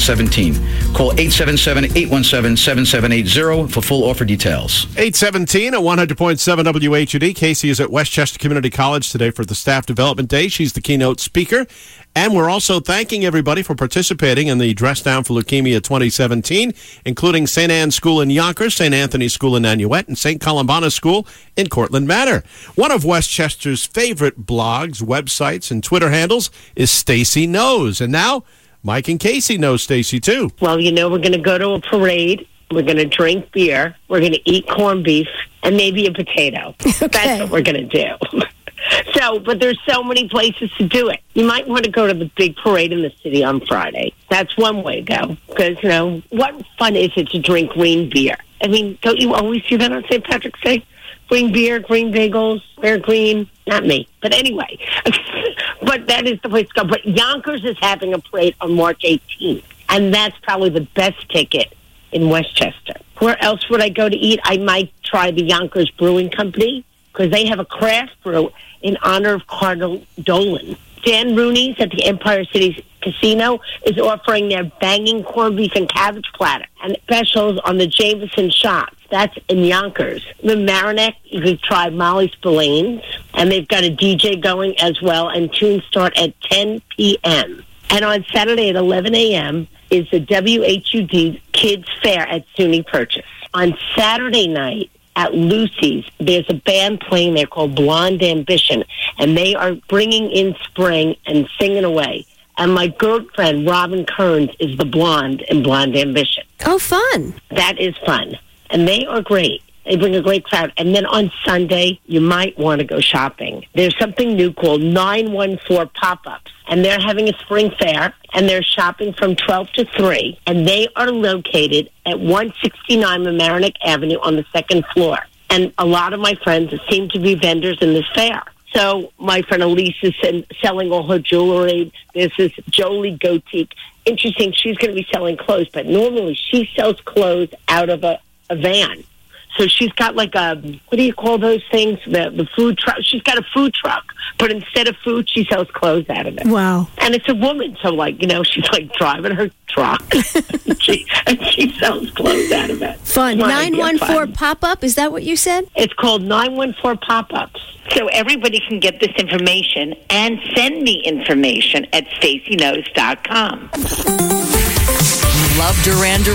2017. Call 877-817-7780 for full offer details. 817 at 100.7 WHUD. Casey is at Westchester Community College today for the Staff Development Day. She's the keynote speaker. And we're also thanking everybody for participating in the Dress Down for Leukemia 2017, including St. Anne's School in Yonkers, St. Anthony's School in Nanuet, and St. Columbanus School in Cortland Manor. One of Westchester's favorite blogs, websites, and Twitter handles is Stacy Knows. And now, Mike and Casey know Stacy, too. Well, we're going to go to a parade. We're going to drink beer. We're going to eat corned beef and maybe a potato. Okay. That's what we're going to do. But there's so many places to do it. You might want to go to the big parade in the city on Friday. That's one way to go. Because, what fun is it to drink green beer? I mean, don't you always do that on St. Patrick's Day? Green beer, green bagels, they're green. Not me. But anyway, but that is the place to go. But Yonkers is having a parade on March 18th. And that's probably the best ticket in Westchester. Where else would I go to eat? I might try the Yonkers Brewing Company, because they have a craft brew in honor of Cardinal Dolan. Dan Rooney's at the Empire City Casino is offering their banging corned beef and cabbage platter and specials on the Jameson shots. That's in Yonkers. The Marinette, you could try Molly Spillane's, and they've got a DJ going as well, and tunes start at 10 p.m. And on Saturday at 11 a.m. is the WHUD Kids Fair at SUNY Purchase. On Saturday night, at Lucy's, there's a band playing there called Blonde Ambition, and they are bringing in spring and singing away. And my girlfriend, Robin Kearns, is the blonde in Blonde Ambition. Oh, fun. That is fun. And they are great. They bring a great crowd. And then on Sunday, you might want to go shopping. There's something new called 914 Pop-Ups. And they're having a spring fair, and they're shopping from 12 to 3. And they are located at 169 Mamaroneck Avenue on the second floor. And a lot of my friends seem to be vendors in this fair. So my friend Elise is selling all her jewelry. This is Jolie Gotique. Interesting, she's going to be selling clothes, but normally she sells clothes out of a van. So she's got like a, what do you call those things? The food truck. She's got a food truck, but instead of food, she sells clothes out of it. Wow. And it's a woman, so she's like driving her truck. and she sells clothes out of it. Fun. 914 Pop-Up, is that what you said? It's called 914 Pop-Ups. So everybody can get this information and send me information at stacyknows.com. Love Duran Duran.